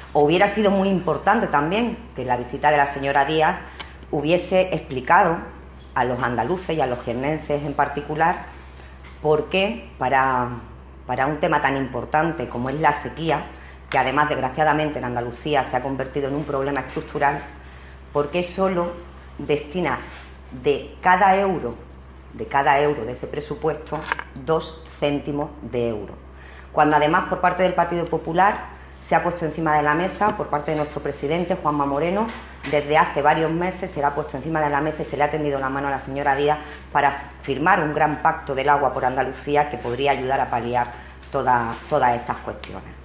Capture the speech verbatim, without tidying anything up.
Hubiera sido muy importante también que la visita de la señora Díaz hubiese explicado a los andaluces y a los jiennenses en particular por qué para, para un tema tan importante como es la sequía, que además desgraciadamente en Andalucía se ha convertido en un problema estructural, por qué solo destina de cada euro, de cada euro de ese presupuesto, dos céntimos de euro. Cuando además por parte del Partido Popular se ha puesto encima de la mesa, por parte de nuestro presidente, Juanma Moreno, desde hace varios meses se le ha puesto encima de la mesa y se le ha tendido la mano a la señora Díaz para firmar un gran pacto del agua por Andalucía que podría ayudar a paliar toda, todas estas cuestiones.